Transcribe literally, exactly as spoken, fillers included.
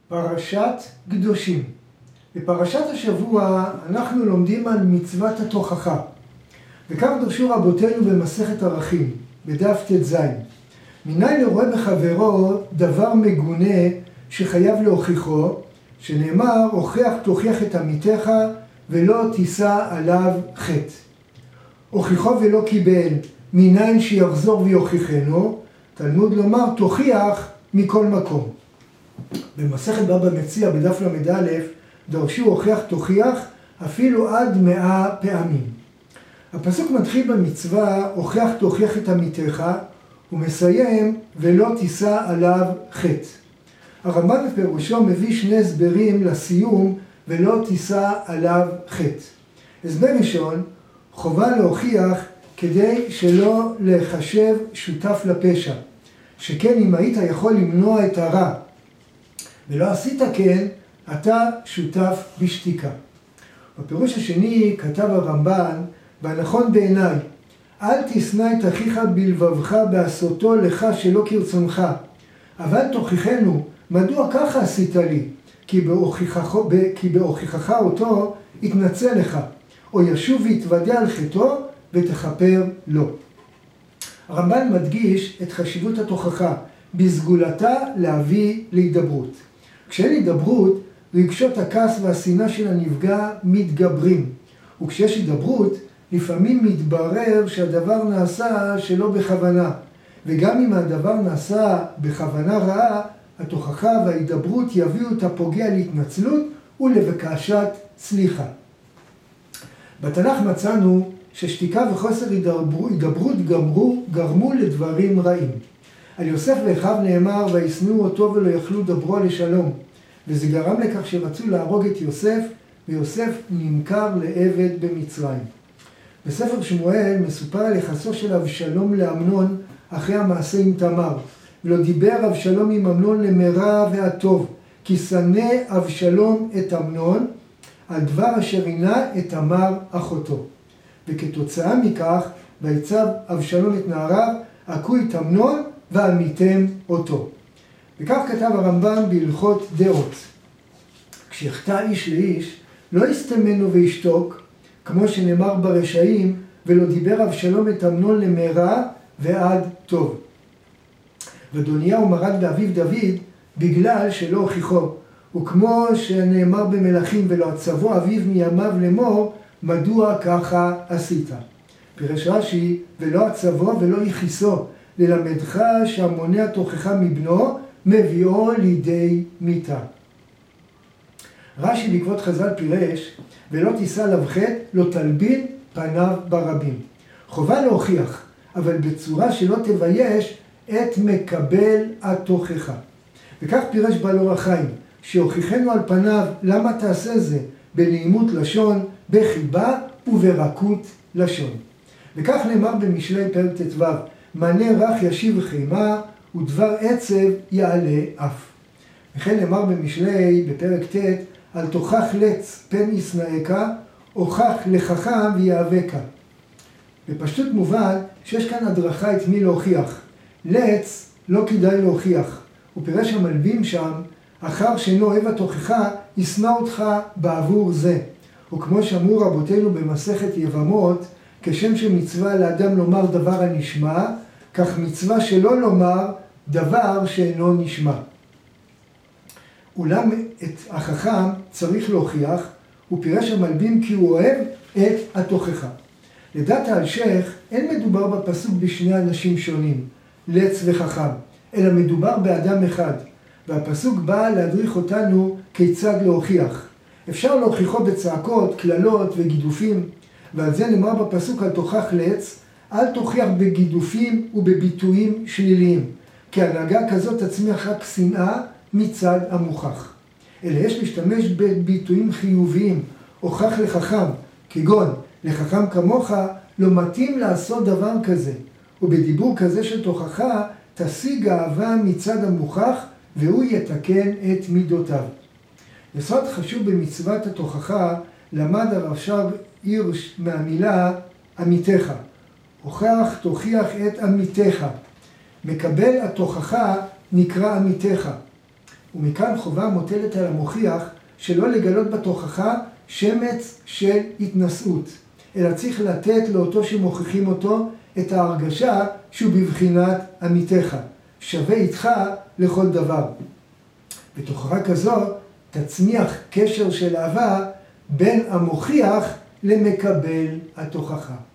פרשת קדושים. בפרשת השבוע אנחנו לומדים על מצוות התוכחה. וכך דרשו רבותינו במסכת ערכים, בדף ט"ז. מניין לרואה בחברו דבר מגונה שחייב להוכיחו, שנאמר, הוכיח תוכיח את עמיתך ולא תישא עליו חטא. הוכיחו ולא קיבל, מניין שיחזור ויוכיחנו, תלמוד לומר תוכיח מכל מקום. במסכת בבא מציעא בדף למד א' דרשו הוכיח תוכיח אפילו עד מאה פעמים. הפסוק מתחיל במצווה הוכיח תוכיח את עמיתך ומסיים ולא תישא עליו חטא. הרמב"ן בפירושו מביא שני הסברים לסיום ולא תישא עליו חטא. הסבר ראשון, חובה להוכיח כדי שלא לחשב שותף לפשע, שכן אם היית יכול למנוע את הרע ולא עשית כן, אתה שותף בשתיקה. בפירוש השני כתב הרמב"ן, והנכון בעיניי, אל תשנא את אחיך בלבבך בעשותו לך שלא כרצונך, אבל תוכיחנו, מדוע ככה עשית לי? כי בהוכיחך, כי בהוכיחך אותו יתנצל לך, או ישוב ויתוודע על חטאו ותכפר לו. הרמב"ן מדגיש את חשיבות התוכחה, בסגולתה להביא להידברות. כשאין הידברות, רגשות הכעס והשנאה של הנפגע מתגברים. וכשיש הידברות, לפעמים מתברר שהדבר נעשה שלא בכוונה. וגם אם הדבר נעשה בכוונה רעה, התוכחה וההידברות יביאו את הפוגע להתנצלות ולבקשת סליחה. בתנ"ך מצאנו ששתיקה וחוסר הידברות גמרו, גרמו לדברים רעים. על יוסף ואחיו נאמר, וישנאו אותו ולא יכלו דברו לשלום. וזה גרם לכך שרצו להרוג את יוסף, ויוסף נמכר לעבד במצרים. בספר שמואל מסופר על יחסו של אבשלום לאמנון אחרי המעשה עם תמר. ולא דיבר אבשלום עם אמנון למרע והטוב, כי שנא אבשלום את אמנון על דבר אשר עינה את תמר אחותו. וכתוצאה מכך, ויצב אבשלום את נעריו, הכו את אמנון ועמיתם אותו. וכך כתב הרמב"ם בהלכות דעות. כשיחטא איש לאיש, לא יסתמנו וישתוק, כמו שנאמר ברשעים, ולא דיבר אבשלום את אמנון למרע ועד טוב. ואדוניהו מרד באביו דוד בגלל שלא הוכיחו. וכמו שנאמר במלכים, ולא עצבו אביו מימיו לאמור, מדוע ככה עשית? פירש רש"י, ולא עצבו ולא יכיסו, ללמדך שהמונע תוכחה מבנו, מביאו לידי מיתה. רש"י בעקבות חז"ל פירש, ולא תישא עליו חטא, לא תלבין פניו ברבים. חובה להוכיח, אבל בצורה שלא תבייש את מקבל התוכחה. וכך פירש בעל אור החיים, שהוכיחנו על פניו למה תעשה זה, בנעימות לשון, בחיבה וברכות לשון. וכך נאמר במשלי פרק ט"ו, מנה רך ישיב חימה ודבר עצב יעלה אף. וכן נאמר במשלי בפרק ט' על תוכח לץ פן ישנאך, הוכח לחכם ויאבקה. בפשטות מובן שיש כאן הדרכה את מי להוכיח. לץ לא כדאי להוכיח. הוא פירש המלבים שם, אחר שאינו אוהב התוכחה, ישנא אותך בעבור זה. וכמו שאמרו רבותינו במסכת יבמות, כשם שמצווה לאדם לומר דבר הנשמע, כך מצווה שלא לומר דבר שאינו נשמע. אולם את החכם צריך להוכיח, ופירש המלבים כי הוא אוהב את התוכחה. לדעת האלשיך, אין מדובר בפסוק בשני אנשים שונים, לץ וחכם, אלא מדובר באדם אחד, והפסוק בא להדריך אותנו כיצד להוכיח. אפשר להוכיחו בצעקות, כללות וגידופים, ועל זה נאמר בפסוק על תוכח לץ, אל תוכיח בגידופים ובביטויים שליליים, כי הנהגה כזאת תצמיח רק שנאה מצד המוכח. אלא יש להשתמש בביטויים חיוביים, הוכח לחכם, כגון לחכם כמוך לא מתאים לעשות דבר כזה, ובדיבור כזה של תוכחה תשיג אהבה מצד המוכח והוא יתקן את מידותיו. יסוד חשוב במצוות התוכחה למד הרב שרב הירש מהמילה עמיתך. הוכח תוכיח את עמיתך. מקבל התוכחה נקרא עמיתך. ומכאן חובה מוטלת על המוכיח שלא לגלות בתוכחה שמץ של התנשאות, אלא צריך לתת לאותו שמוכיחים אותו את ההרגשה שהוא בבחינת עמיתך, שווה איתך לכל דבר. בתוכחה כזו תצמיח קשר של אהבה בין המוכיח למקבל התוכחה.